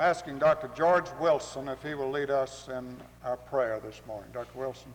asking Dr. George Wilson if he will lead us in our prayer this morning. Dr. Wilson.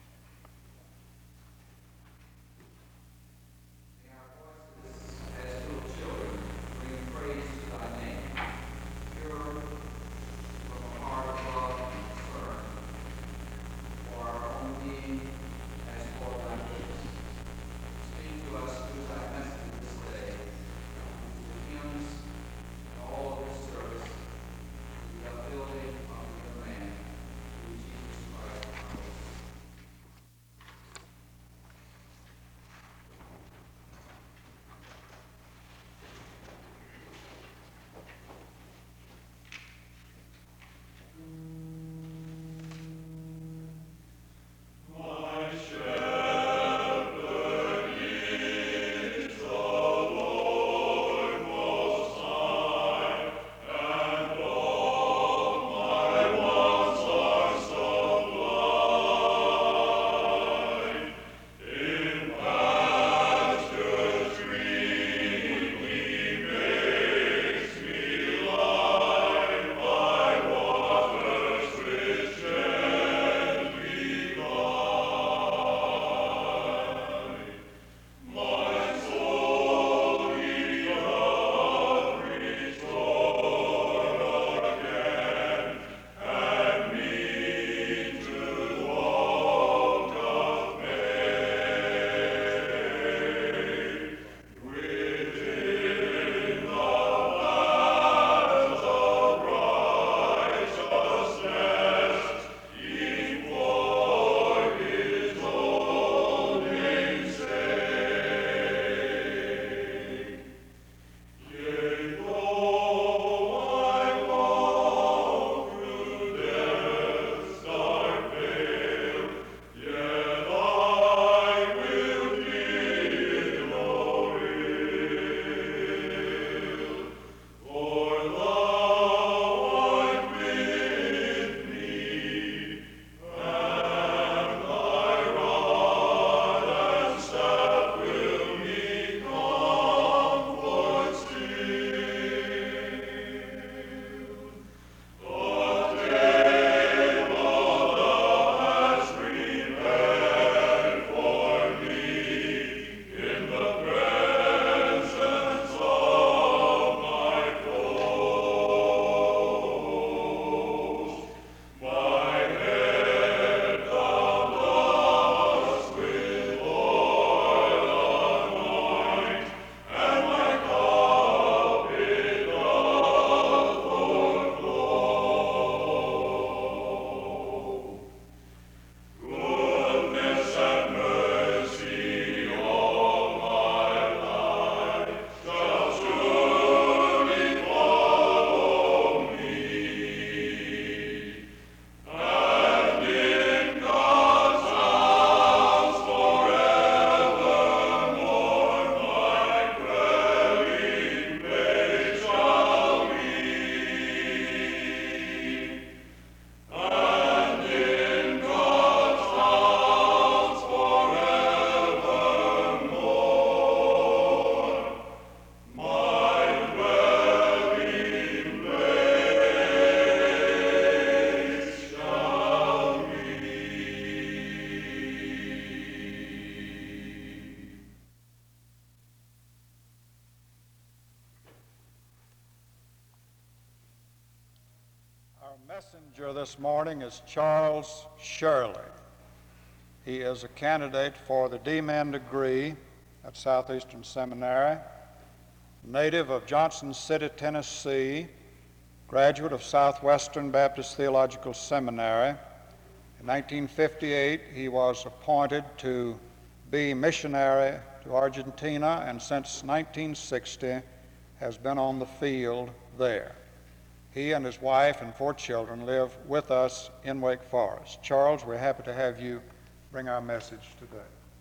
Messenger this morning is Charles Shirley. He is a candidate for the D-Min degree at Southeastern Seminary, native of Johnson City, Tennessee, graduate of Southwestern Baptist Theological Seminary. In 1958, he was appointed to be missionary to Argentina, and since 1960 has been on the field there. He and his wife and 4 children live with us in Wake Forest. Charles, we're happy to have you bring our message today.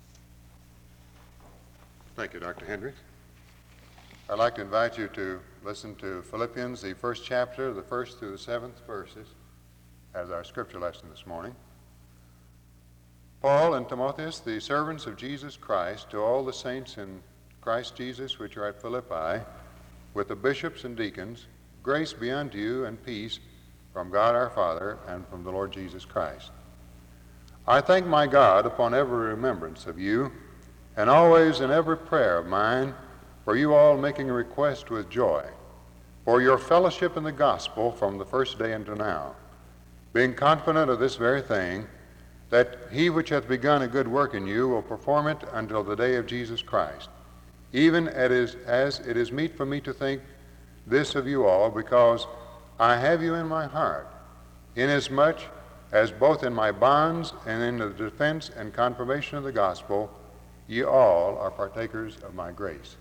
Thank you, Dr. Hendricks. I'd like to invite you to listen to Philippians, the first chapter, the 1st through the 7th verses, as our scripture lesson this morning. Paul and Timotheus, the servants of Jesus Christ, to all the saints in Christ Jesus which are at Philippi, with the bishops and deacons, Grace be unto you and peace from God our Father and from the Lord Jesus Christ. I thank my God upon every remembrance of you, and always in every prayer of mine, for you all making a request with joy, for your fellowship in the gospel from the first day unto now, being confident of this very thing, that he which hath begun a good work in you will perform it until the day of Jesus Christ, even as it is meet for me to think this of you all, because I have you in my heart, inasmuch as both in my bonds and in the defense and confirmation of the gospel, ye all are partakers of my grace.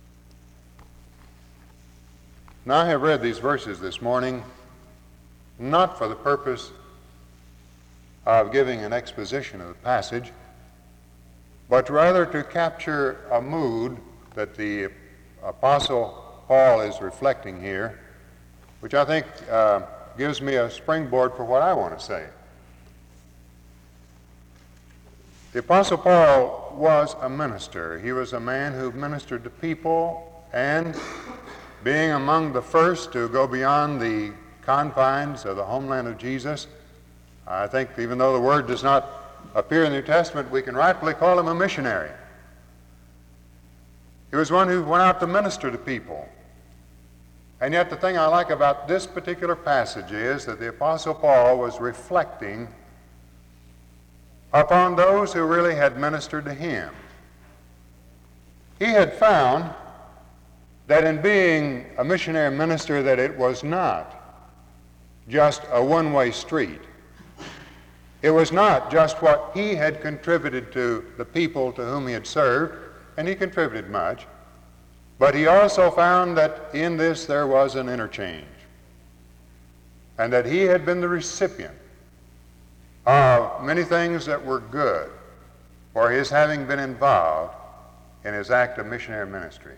Now I have read these verses this morning not for the purpose of giving an exposition of the passage, but rather to capture a mood that the Apostle Paul is reflecting here, which I think gives me a springboard for what I want to say. The Apostle Paul was a minister. He was a man who ministered to people, and being among the first to go beyond the confines of the homeland of Jesus, I think even though the word does not appear in the New Testament, we can rightfully call him a missionary. He was one who went out to minister to people. And yet the thing I like about this particular passage is that the Apostle Paul was reflecting upon those who really had ministered to him. He had found that in being a missionary minister, that it was not just a one-way street. It was not just what he had contributed to the people to whom he had served, and he contributed much, but he also found that in this there was an interchange, and that he had been the recipient of many things that were good for his having been involved in his act of missionary ministry.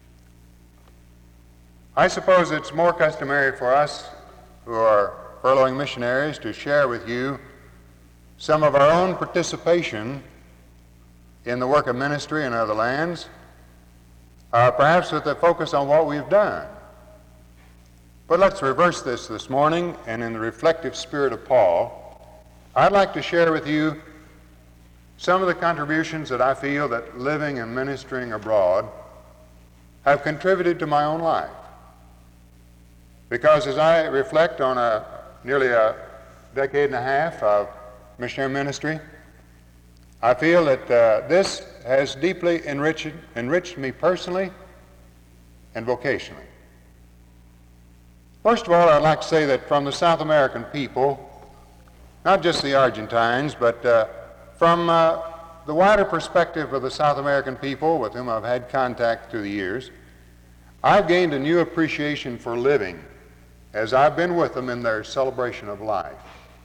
I suppose it's more customary for us who are furloughing missionaries to share with you some of our own participation in the work of ministry in other lands, perhaps with a focus on what we've done. But let's reverse this morning, and in the reflective spirit of Paul, I'd like to share with you some of the contributions that I feel that living and ministering abroad have contributed to my own life. Because as I reflect on nearly a decade and a half of missionary ministry, I feel that this has deeply enriched me personally and vocationally. First of all, I'd like to say that from the South American people, not just the Argentines, but from the wider perspective of the South American people with whom I've had contact through the years, I've gained a new appreciation for living as I've been with them in their celebration of life.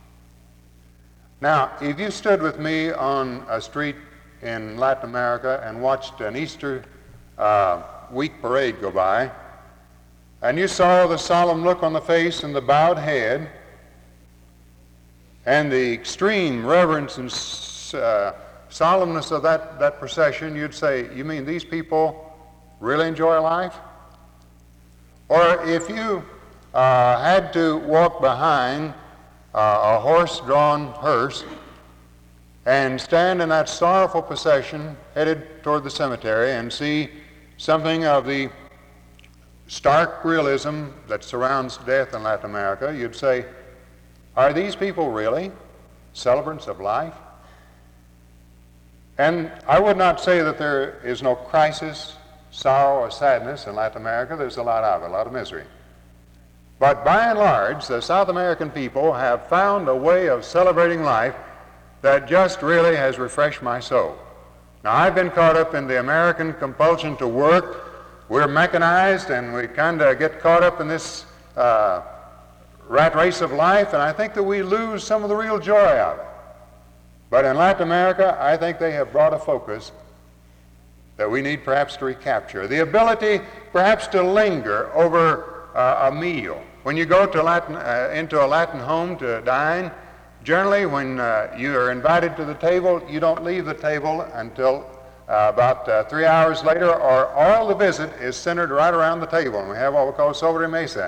Now, if you stood with me on a street in Latin America and watched an Easter week parade go by, and you saw the solemn look on the face and the bowed head and the extreme reverence and solemnness of that procession, you'd say, you mean these people really enjoy life? Or if you had to walk behind a horse-drawn hearse and stand in that sorrowful procession headed toward the cemetery and see something of the stark realism that surrounds death in Latin America, you'd say, are these people really celebrants of life? And I would not say that there is no crisis, sorrow, or sadness in Latin America. There's a lot of it, a lot of misery. But by and large, the South American people have found a way of celebrating life that just really has refreshed my soul. Now, I've been caught up in the American compulsion to work. We're mechanized, and we kind of get caught up in this rat race of life, and I think that we lose some of the real joy of it. But in Latin America, I think they have brought a focus that we need perhaps to recapture. The ability perhaps to linger over a meal. When you go to into a Latin home to dine, generally when you are invited to the table, you don't leave the table until about 3 hours later, or all the visit is centered right around the table. And we have what we call sobremesa,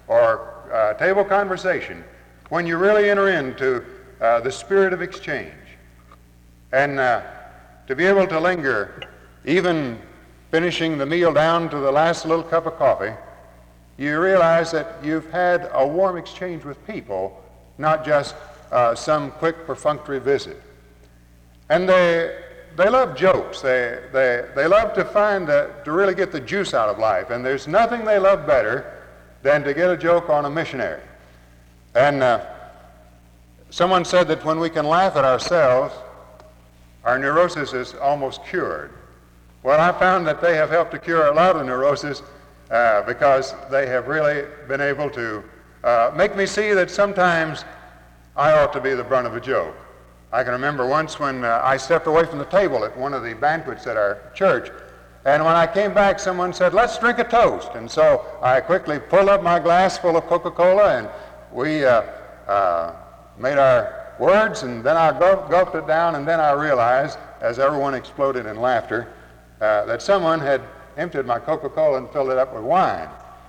or table conversation, when you really enter into the spirit of exchange. And to be able to linger, even finishing the meal down to the last little cup of coffee, you realize that you've had a warm exchange with people, not just some quick perfunctory visit. And they love jokes. They love to to really get the juice out of life. And there's nothing they love better than to get a joke on a missionary. And someone said that when we can laugh at ourselves, our neurosis is almost cured. Well, I found that they have helped to cure a lot of neurosis because they have really been able to make me see that sometimes I ought to be the brunt of a joke. I can remember once when I stepped away from the table at one of the banquets at our church, and when I came back, someone said, "Let's drink a toast." And so I quickly pulled up my glass full of Coca-Cola, and we made our words, and then I gulped it down, and then I realized, as everyone exploded in laughter, that someone had emptied my Coca-Cola and filled it up with wine.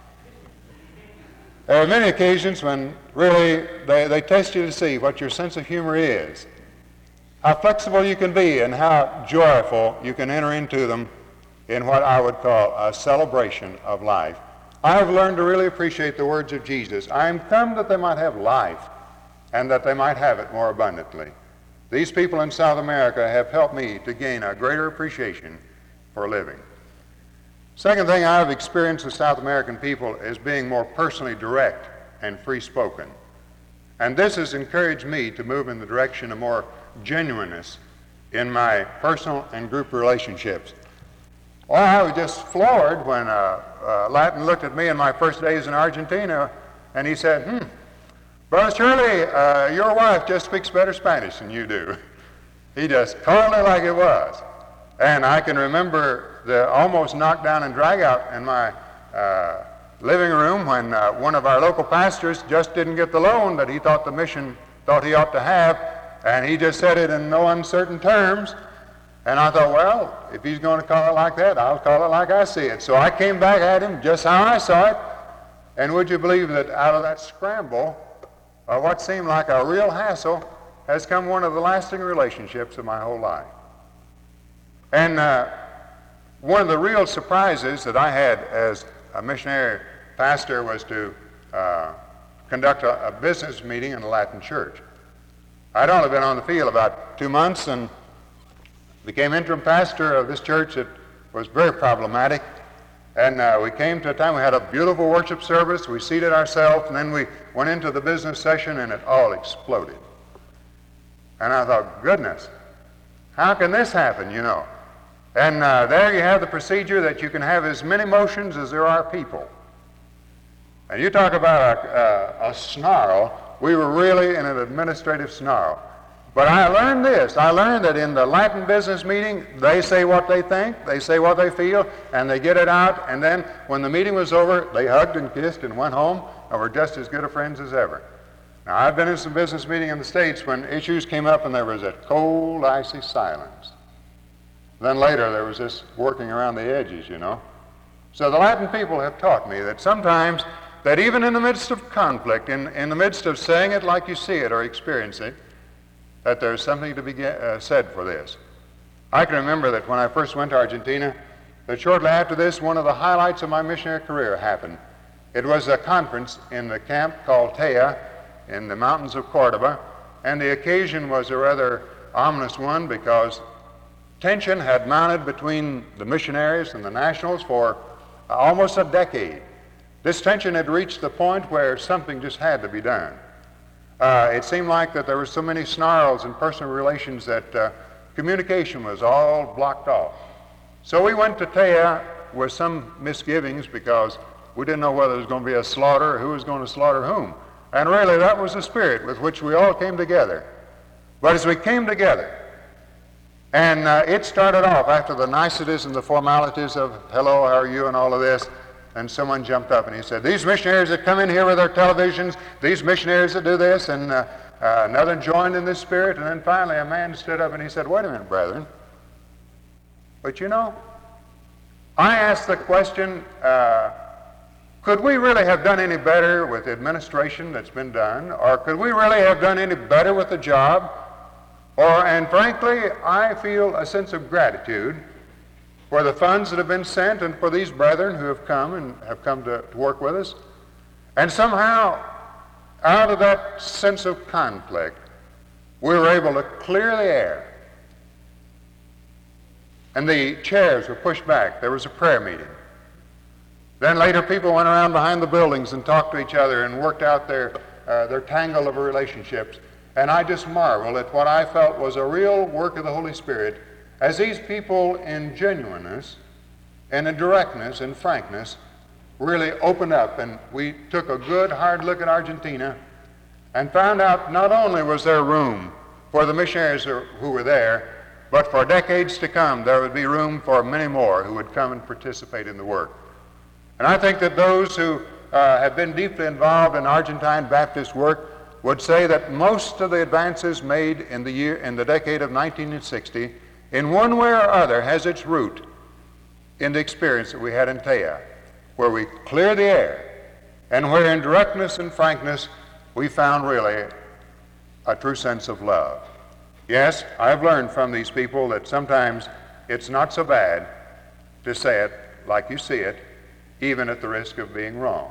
There are many occasions when really they test you to see what your sense of humor is, how flexible you can be, and how joyful you can enter into them in what I would call a celebration of life. I have learned to really appreciate the words of Jesus. I am come that they might have life, and that they might have it more abundantly. These people in South America have helped me to gain a greater appreciation for living. Second thing I've experienced with South American people is being more personally direct and free-spoken. And this has encouraged me to move in the direction of more genuineness in my personal and group relationships. Well, I was just floored when Latin looked at me in my first days in Argentina, and he said, "Brother Shirley, your wife just speaks better Spanish than you do." He just called it like it was. And I can remember the almost knockdown and drag out in my living room when one of our local pastors just didn't get the loan that he thought the mission thought he ought to have, and he just said it in no uncertain terms. And I thought, well, if he's going to call it like that, I'll call it like I see it. So I came back at him just how I saw it, and would you believe that out of that scramble, what seemed like a real hassle, has come one of the lasting relationships of my whole life. And one of the real surprises that I had as a missionary pastor was to conduct a business meeting in a Latin church. I'd only been on the field about 2 months and became interim pastor of this church. It was very problematic. And we came to a time we had a beautiful worship service. We seated ourselves, and then we went into the business session, and it all exploded. And I thought, goodness, how can this happen, you know? And there you have the procedure that you can have as many motions as there are people. And you talk about a snarl. We were really in an administrative snarl. But I learned this. I learned that in the Latin business meeting, they say what they think, they say what they feel, and they get it out. And then when the meeting was over, they hugged and kissed and went home and were just as good of friends as ever. Now, I've been in some business meeting in the States when issues came up and there was a cold, icy silence. Then later there was this working around the edges, you know. So the Latin people have taught me that sometimes, that even in the midst of conflict, in the midst of saying it like you see it or experience it, that there's something to be said for this. I can remember that when I first went to Argentina, that shortly after this, one of the highlights of my missionary career happened. It was a conference in the camp called Tea in the mountains of Cordoba, and the occasion was a rather ominous one because tension had mounted between the missionaries and the nationals for almost a decade. This tension had reached the point where something just had to be done. It seemed like that there were so many snarls in personal relations that communication was all blocked off. So we went to Tea with some misgivings because we didn't know whether there was going to be a slaughter or who was going to slaughter whom. And really that was the spirit with which we all came together. But as we came together, and it started off after the niceties and the formalities of hello, how are you, and all of this, and someone jumped up and he said, these missionaries that come in here with their televisions, these missionaries that do this, and another joined in this spirit. And then finally a man stood up and he said, wait a minute, brethren. But you know, I asked the question, Could we really have done any better with the administration that's been done? Or could we really have done any better with the job? And frankly, I feel a sense of gratitude for the funds that have been sent and for these brethren who have come to work with us. And somehow, out of that sense of conflict, we were able to clear the air. And the chairs were pushed back. There was a prayer meeting. Then later people went around behind the buildings and talked to each other and worked out their tangle of relationships. And I just marvel at what I felt was a real work of the Holy Spirit as these people in genuineness and in directness and frankness really opened up. And we took a good hard look at Argentina and found out not only was there room for the missionaries who were there, but for decades to come there would be room for many more who would come and participate in the work. And I think that those who have been deeply involved in Argentine Baptist work would say that most of the advances made in the decade of 1960, in one way or other, has its root in the experience that we had in Taya, where we cleared the air, and where in directness and frankness we found really a true sense of love. Yes, I've learned from these people that sometimes it's not so bad to say it like you see it, even at the risk of being wrong.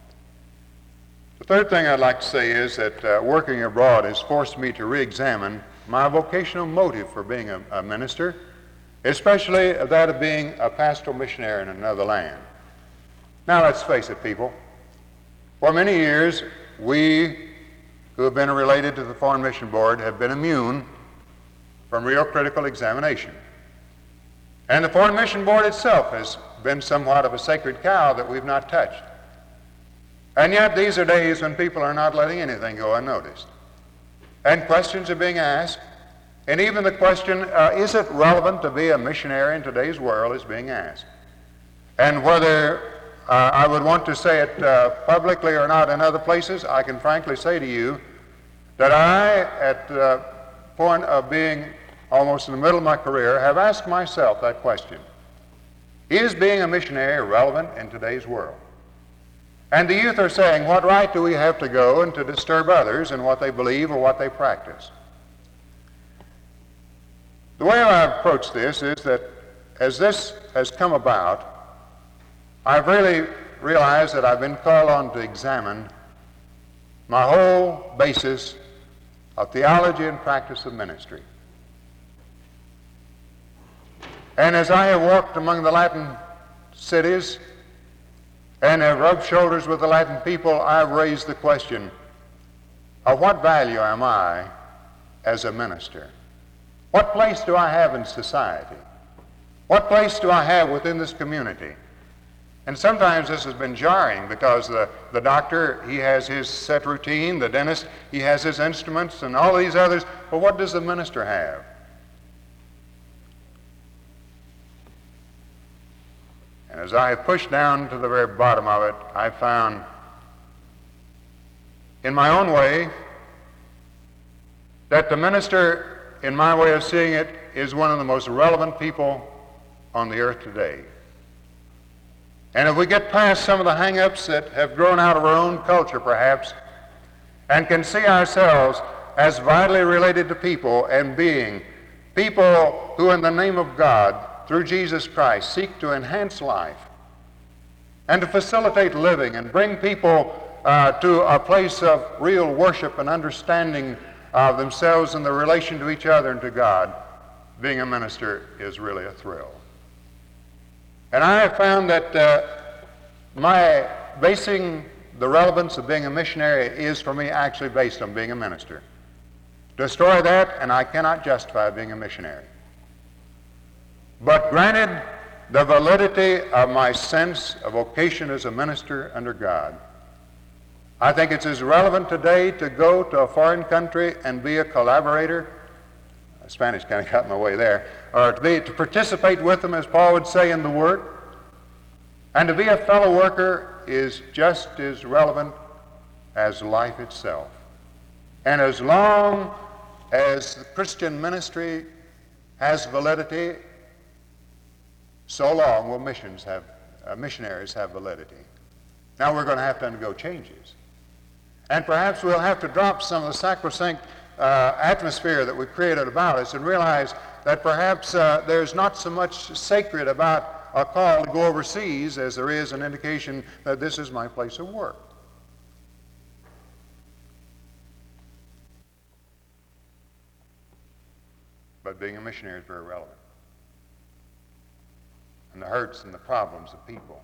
The third thing I'd like to say is that working abroad has forced me to re-examine my vocational motive for being a minister, especially that of being a pastoral missionary in another land. Now let's face it, people. For many years, we who have been related to the Foreign Mission Board have been immune from real critical examination. And the Foreign Mission Board itself has been somewhat of a sacred cow that we've not touched. And yet these are days when people are not letting anything go unnoticed. And questions are being asked, and even the question, is it relevant to be a missionary in today's world, is being asked. And whether I would want to say it publicly or not in other places, I can frankly say to you that I, at the point of being almost in the middle of my career, have asked myself that question. Is being a missionary relevant in today's world? And the youth are saying, what right do we have to go and to disturb others in what they believe or what they practice? The way I've approached this is that as this has come about, I've really realized that I've been called on to examine my whole basis of theology and practice of ministry. And as I have walked among the Latin cities and have rubbed shoulders with the Latin people, I've raised the question of what value am I as a minister? What place do I have in society? What place do I have within this community? And sometimes this has been jarring because the doctor, he has his set routine, the dentist, he has his instruments and all these others, but what does the minister have? And as I have pushed down to the very bottom of it, I found, in my own way, that the minister, in my way of seeing it, is one of the most relevant people on the earth today. And if we get past some of the hang-ups that have grown out of our own culture, perhaps, and can see ourselves as vitally related to people and being people who, in the name of God, through Jesus Christ, seek to enhance life and to facilitate living and bring people to a place of real worship and understanding of themselves and their relation to each other and to God, being a minister is really a thrill. And I have found that my basing the relevance of being a missionary is for me actually based on being a minister. Destroy that and I cannot justify being a missionary. But granted the validity of my sense of vocation as a minister under God, I think it's as relevant today to go to a foreign country and be a collaborator. Spanish kind of got in my way there. Or to participate with them, as Paul would say, in the work. And to be a fellow worker is just as relevant as life itself. And as long as the Christian ministry has validity, so long will missionaries have validity. Now we're going to have to undergo changes. And perhaps we'll have to drop some of the sacrosanct atmosphere that we've created about us and realize that perhaps there's not so much sacred about a call to go overseas as there is an indication that this is my place of work. But being a missionary is very relevant. And the hurts and the problems of people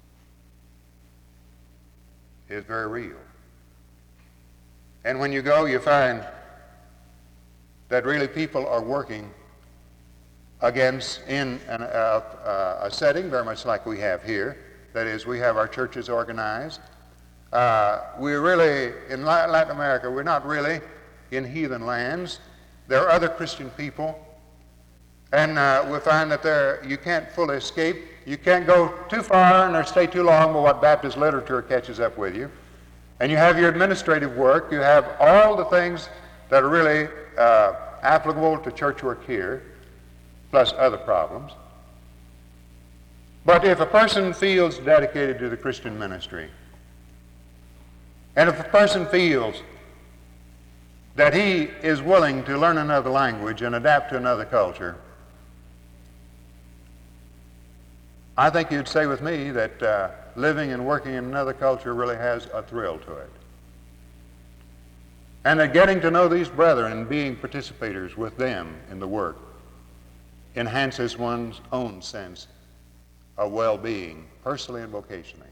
is very real. And when you go, you find that really people are working against in a setting very much like we have here. That is, we have our churches organized. We're really, in Latin America, we're not really in heathen lands. There are other Christian people. And we find that you can't fully escape. You can't go too far or stay too long with what Baptist literature catches up with you. And you have your administrative work. You have all the things that are really applicable to church work here, plus other problems. But if a person feels dedicated to the Christian ministry, and if a person feels that he is willing to learn another language and adapt to another culture, I think you'd say with me that living and working in another culture really has a thrill to it. And that getting to know these brethren and being participators with them in the work enhances one's own sense of well-being, personally and vocationally.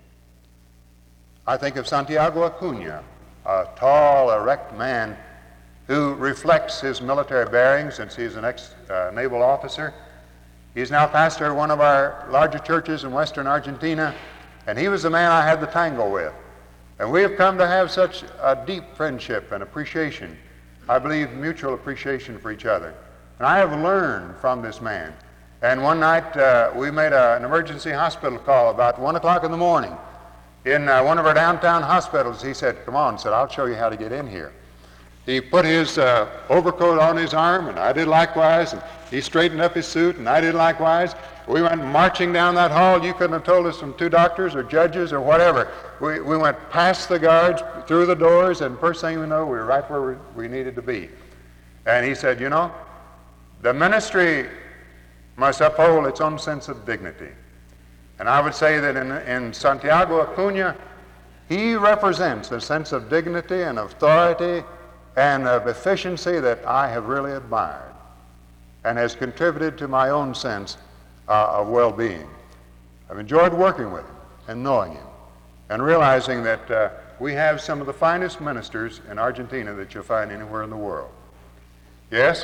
I think of Santiago Acuna, a tall, erect man who reflects his military bearings since he's an ex-naval officer. He's now pastor of one of our larger churches in western Argentina, and he was the man I had the tango with. And we have come to have such a deep friendship and appreciation, I believe mutual appreciation for each other. And I have learned from this man. And one night we made an emergency hospital call about 1 o'clock in the morning in one of our downtown hospitals. He said, "Come on," said, "I'll show you how to get in here." He put his overcoat on his arm, and I did likewise, and he straightened up his suit, and I did likewise. We went marching down that hall. You couldn't have told us from 2 doctors or judges or whatever. We went past the guards, through the doors, and first thing we know, we were right where we needed to be. And he said, "You know, the ministry must uphold its own sense of dignity." And I would say that in Santiago Acuna, he represents a sense of dignity and authority and of efficiency that I have really admired and has contributed to my own sense of well-being. I've enjoyed working with him and knowing him and realizing that we have some of the finest ministers in Argentina that you'll find anywhere in the world. Yes,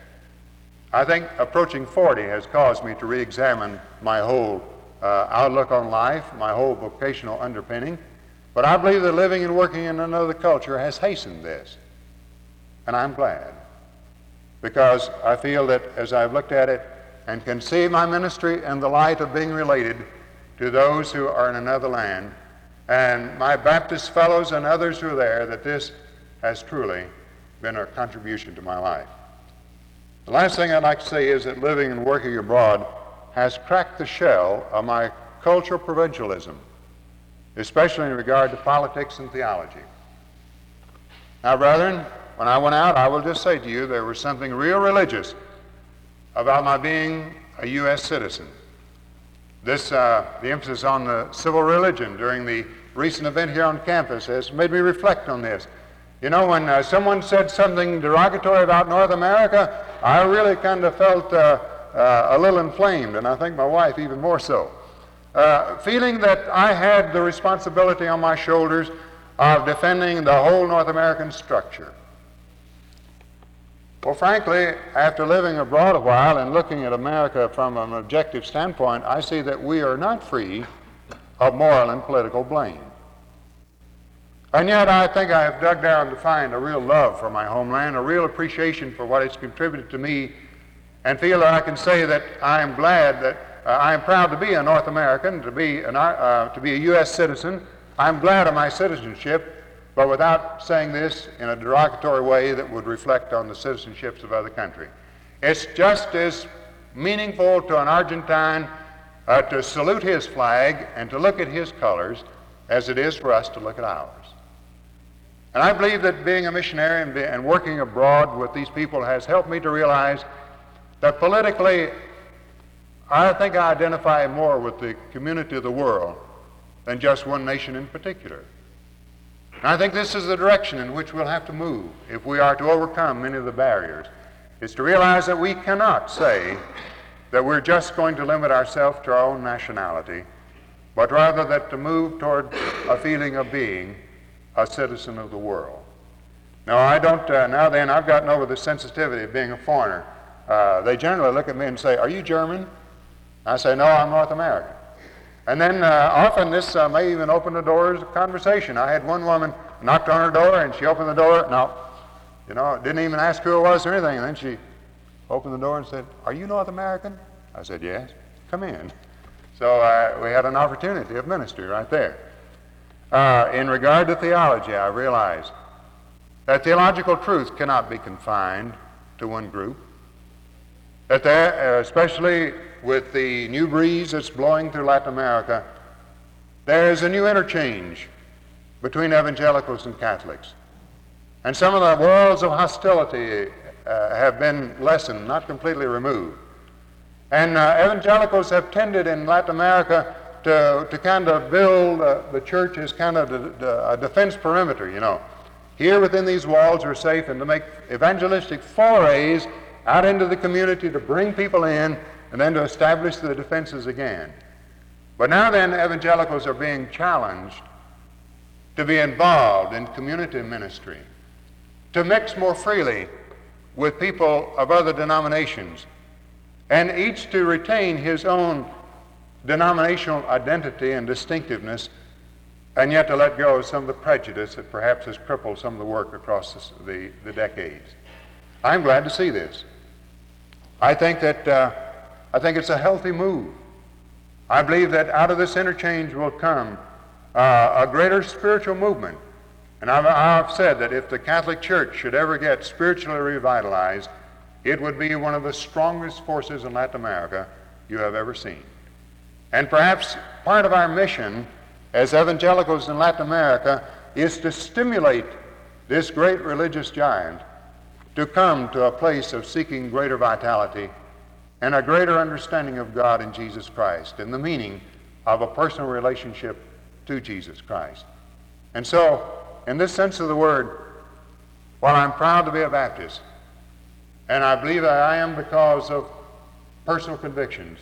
I think approaching 40 has caused me to re-examine my whole outlook on life, my whole vocational underpinning, but I believe that living and working in another culture has hastened this. And I'm glad, because I feel that as I've looked at it and can see my ministry in the light of being related to those who are in another land, and my Baptist fellows and others who are there, that this has truly been a contribution to my life. The last thing I'd like to say is that living and working abroad has cracked the shell of my cultural provincialism, especially in regard to politics and theology. Now, brethren, when I went out, I will just say to you, there was something real religious about my being a U.S. citizen. The emphasis on the civil religion during the recent event here on campus has made me reflect on this. You know, when someone said something derogatory about North America, I really kind of felt a little inflamed, and I think my wife even more so. Feeling that I had the responsibility on my shoulders of defending the whole North American structure. Well, frankly, after living abroad a while and looking at America from an objective standpoint, I see that we are not free of moral and political blame. And yet I think I have dug down to find a real love for my homeland, a real appreciation for what it's contributed to me, and feel that I can say that I am glad that I am proud to be a North American, to be a U.S. citizen. I'm glad of my citizenship, but without saying this in a derogatory way that would reflect on the citizenships of other countries. It's just as meaningful to an Argentine to salute his flag and to look at his colors as it is for us to look at ours. And I believe that being a missionary and working abroad with these people has helped me to realize that politically, I think I identify more with the community of the world than just one nation in particular. And I think this is the direction in which we'll have to move if we are to overcome many of the barriers, is to realize that we cannot say that we're just going to limit ourselves to our own nationality, but rather that to move toward a feeling of being a citizen of the world. Now, I don't, I've gotten over the sensitivity of being a foreigner. They generally look at me and say, "Are you German?" I say, "No, I'm North American." And then often this may even open the doors of conversation. I had one woman knocked on her door, and she opened the door. No, didn't even ask who it was or anything. And then she opened the door and said, "Are you North American?" I said, "Yes." "Come in." So we had an opportunity of ministry right there. In regard to theology, I realize that theological truth cannot be confined to one group. That there, especially with the new breeze that's blowing through Latin America, there is a new interchange between evangelicals and Catholics. And some of the walls of hostility have been lessened, not completely removed. And evangelicals have tended in Latin America to kind of build the church as kind of a defense perimeter, Here within these walls are safe, and to make evangelistic forays out into the community to bring people in and then to establish the defenses again. But now then, evangelicals are being challenged to be involved in community ministry, to mix more freely with people of other denominations, and each to retain his own denominational identity and distinctiveness, and yet to let go of some of the prejudice that perhaps has crippled some of the work across the decades. I'm glad to see this. I think it's a healthy move. I believe that out of this interchange will come a greater spiritual movement. And I've said that if the Catholic Church should ever get spiritually revitalized, it would be one of the strongest forces in Latin America you have ever seen. And perhaps part of our mission as evangelicals in Latin America is to stimulate this great religious giant to come to a place of seeking greater vitality and a greater understanding of God in Jesus Christ and the meaning of a personal relationship to Jesus Christ. And so, in this sense of the word, while I'm proud to be a Baptist, and I believe that I am because of personal convictions,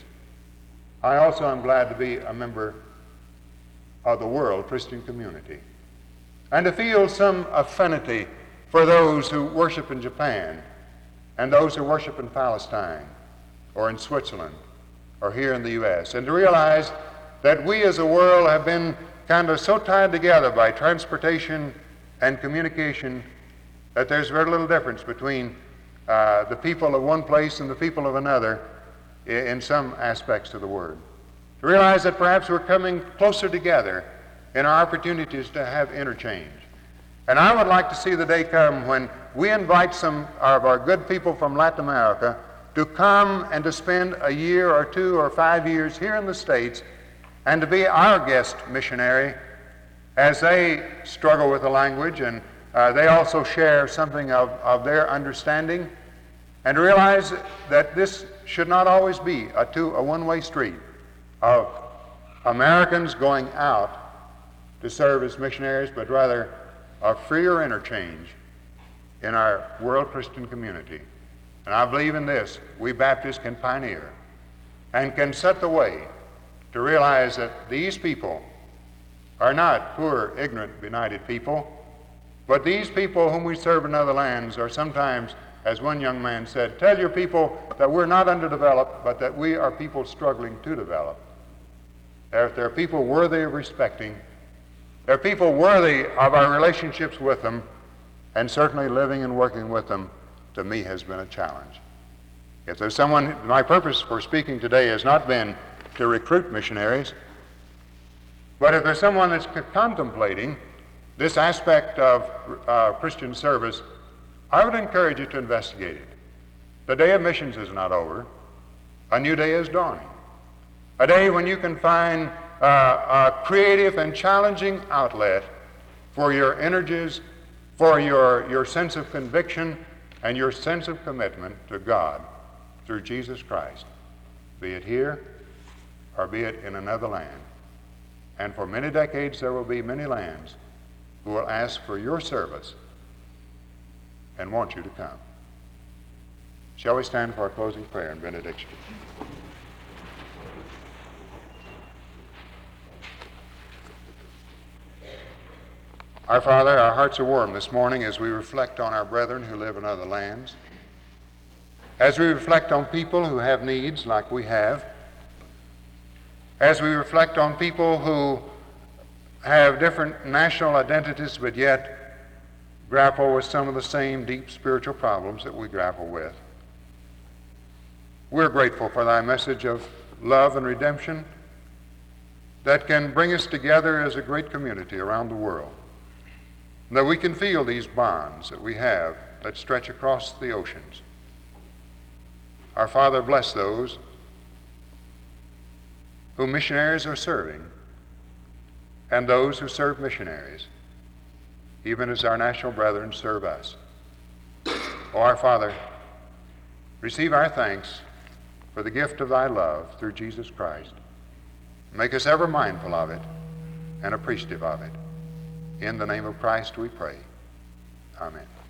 I also am glad to be a member of the world Christian community and to feel some affinity for those who worship in Japan and those who worship in Palestine or in Switzerland or here in the U.S., and to realize that we as a world have been kind of so tied together by transportation and communication that there's very little difference between the people of one place and the people of another in some aspects of the word. To realize that perhaps we're coming closer together in our opportunities to have interchange. And I would like to see the day come when we invite some of our good people from Latin America to come and to spend a year or 2 or 5 years here in the States and to be our guest missionary as they struggle with the language, and they also share something of their understanding, and to realize that this should not always be a one-way street of Americans going out to serve as missionaries, but rather a freer interchange in our world Christian community. And I believe in this. We Baptists can pioneer and can set the way to realize that these people are not poor, ignorant, benighted people, but these people whom we serve in other lands are sometimes, as one young man said, tell your people that we're not underdeveloped, but that we are people struggling to develop. There are people worthy of respecting. There are people worthy of our relationships with them, and certainly living and working with them, to me, has been a challenge. If there's someone, my purpose for speaking today has not been to recruit missionaries, but if there's someone that's contemplating this aspect of Christian service, I would encourage you to investigate it. The day of missions is not over. A new day is dawning. A day when you can find a creative and challenging outlet for your energies, for your sense of conviction and your sense of commitment to God through Jesus Christ, be it here or be it in another land. And for many decades there will be many lands who will ask for your service and want you to come. Shall we stand for our closing prayer and benediction? Our Father, our hearts are warm this morning as we reflect on our brethren who live in other lands, as we reflect on people who have needs like we have, as we reflect on people who have different national identities but yet grapple with some of the same deep spiritual problems that we grapple with. We're grateful for thy message of love and redemption that can bring us together as a great community around the world, that we can feel these bonds that we have that stretch across the oceans. Our Father, bless those whom missionaries are serving and those who serve missionaries, even as our national brethren serve us. O our Father, receive our thanks for the gift of thy love through Jesus Christ. Make us ever mindful of it and appreciative of it. In the name of Christ we pray. Amen.